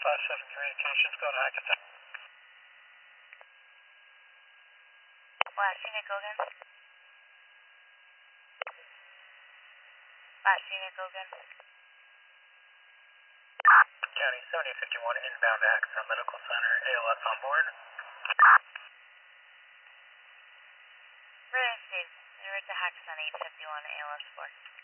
5-7 communications, go to Hackensack. Last unit, go again. Last unit, go again. County 7051 inbound to Hackensack Medical Center, ALS on board. Really safe. You're at the Hackensack 851 ALS 4.